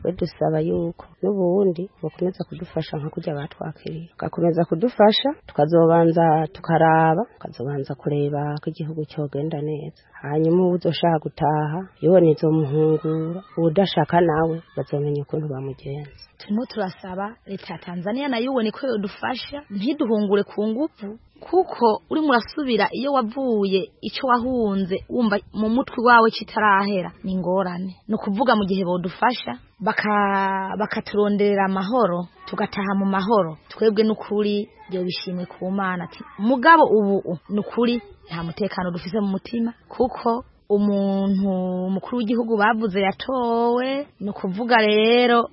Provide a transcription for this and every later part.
we dusaba yuko n'ubundi bakomeza kudufasha nka kurya batwakiriye gakomeza kudufasha tukazobanza tukazobanza kureba ko igihugu cyogenda neza hanyuma uzoshaka gutaha yone izo muhungura udashaka nawe bazomenya ukuntu bamugenza. Turimo turasaba leta ya Tanzania na yuwe niko yodufasha ntiduhungure ku nguvu kuko uri murasubira iyo wavuye ico wahunze wumva mu mutwe wawe kitarahera ni ngorane no kuvuga mu gihe bodufasha bakaturonderera amahoro tugataha mu mahoro twebwe n'ukuri byo bishimwe ku Mana ati mugabo ubu n'ukuri nta mutekano dufise mu mutima kuko umuntu mukuru w'igihugu bavuze yatowe no kuvuga rero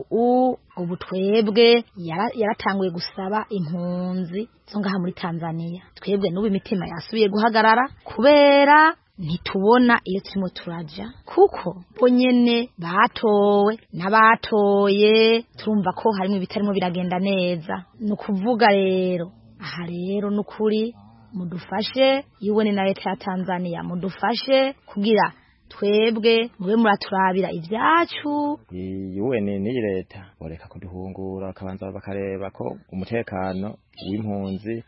ubu twebwe yaratanguye gusaba impunzi zo ngaha muri Tanzania twebwe n'ubu imitima yasubiye guhagarara kubera ntitubona iyo turimo turaja kuko bonyene batowe n'abatoye turumva ko harimo ibitarimo biragenda neza no kuvuga rero aha rero n'ukuri mudufashe yuwe na leta ya Tanzania mudufashe kugira twebwe mube muraturabira ivyacu yuwe ni leta boreka kuduhungura bakabanza bakareba ko umutekano w'impunzi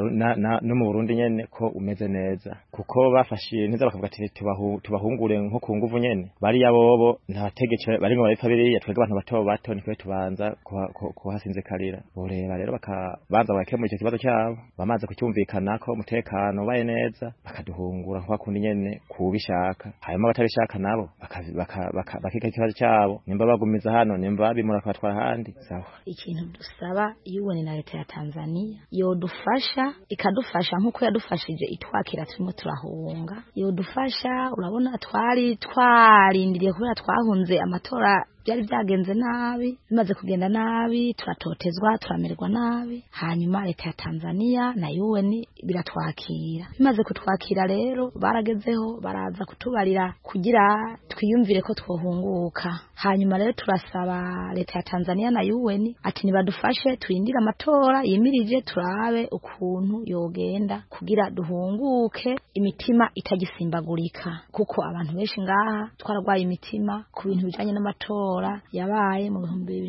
no mu Burundi nyene ko umeze neza kuko bafashiye neza bakavuga ati tubahungure nko ku nguvu nyene bari yabobo nta tegeko bari ngo baripfa biriya twebwe abantu bato nikwe tubanza kuhasinze karira boreba rero bakabanza bakemura icyo kibazo cyabo bamaze kucyumvikana ko umutekano baye neza bakaduhungura kwa kundi nyene kubishaka hanyuma batabishaka nabo bakika ikibazo cyabo nimba bagumiza hano nimba bimura kwatwara handi sawa. Ikintu dusaba yuwe na leta ya Tanzania yodufasha ikadufasha nkuko yadufashije itwakira turimo turahunga yodufasha urabona twarindiriye kubera twahunze amatora byari byagenze nabi bimaze kugenda nabi turatotezwa turamererwa nabi hanyuma leta ya Tanzania na UN biratwakira bimaze kutwakira rero baragezeho baraza kutubarira kugira twiyumvire ko twohunguka hanyuma rero turasaba leta ya Tanzania na UN ati nibadufashe turindira amatora yimirije turabe ukuntu yogenda kugira duhunguke imitima itagisimbagurika kuko abantu benshi ngaha twaragwaye imitima ku bintu bijanye n'amatora yabaye mu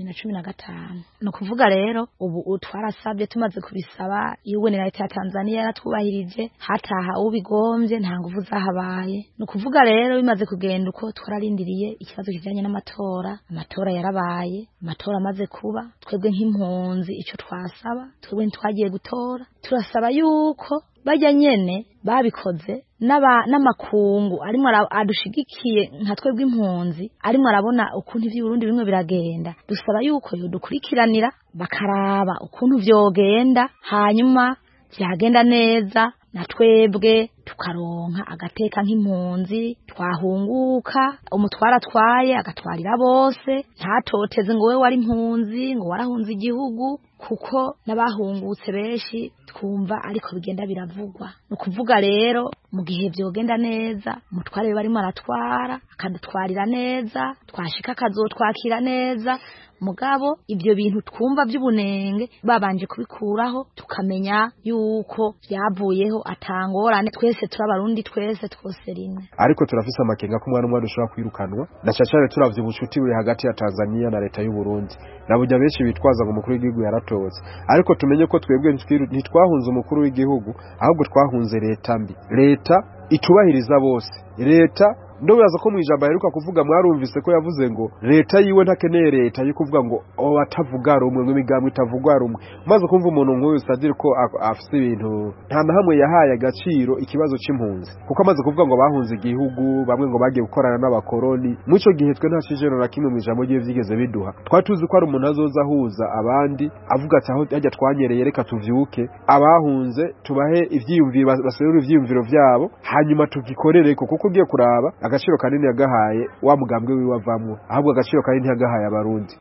2015 no kuvuga rero ubu twarasabye tumaze kubisaba yuwe na leta ya Tanzania yaratwubahirije hataha ubigombye nta nguvu zahabaye no kuvuga rero bimaze kugenda uko twararindiriye ikibazo kijanye n'amatora yarabaye amatora amaze kuba twebwe nk'impunzi ico twasaba twebwe ntwagiye gutora turasaba yuko bajya nyene babikoze n'amakungu arimo adushigikiye nka twebwe impunzi arimo arabona ukuntu ivy'Uburundi bimwe biragenda dusaba yuko yodukurikiranira bakaraba ukuntu vyogenda hanyuma byagenda neza na twebwe tukaronka agateka nk'impunzi twahunguka umutwara twaye agatwarira bose ntatoteze ngo we wari impunzi ngo warahunze igihugu kuko nabahungutse benshi twumva ariko bigenda biravugwa no kuvuga rero mu gihe byogenda neza umutware barimo aratwara akadutwarira neza twashika akazotwakira neza mugabo ibyo bintu twumva by'ubunenge babanje kubikuraho tukamenya yuko byavuyeho atangorane twese turabarundi twese twose rimwe ariko turafise amakenga ko umwana umwe dushobora kwirukanwa na cyane turavye ubucuti buri hagati ya Tanzania na leta y'u Burundi nabujya benshi bitwaza ngo umukuru w'igihugu yaratotse ariko tumenye ko twebwe ntitwahunze umukuru w'igihugu ahubwo twahunze leta mbi leta itubahiriza bose leta ndobaza ko mwijamba heruka kuvuga mwarumvise ko yavuze ngo leta yiwe ntakeneye leta yo kuvuga ngo atavuga rumwe n'imigambi itavugwa rumwe maze kumva umuntu nk'uyu sadire ko afise ibintu nta na hamwe yahaye agaciro ikibazo c'impunzi kuko amaze kuvuga ngo bahunze igihugu bamwe ngo bagiye gukorana n'abakoroni muco gihe twe nta cijeno na kimwe mwijambo giye vyigeze biduha twatuzi ko ari umuntu azoza ahuza abandi avuga ati aho ajya twanyereye reka tuvyuke abahunze tubahe ivyiyumviro baserura ivyiyumviro vyabo hanyuma tugikorere kuko ugiye kuraba agaciro kanini yagahaye wa mugambwe wiwe avamwo ahubwo agaciro kanini yagahaye abarundi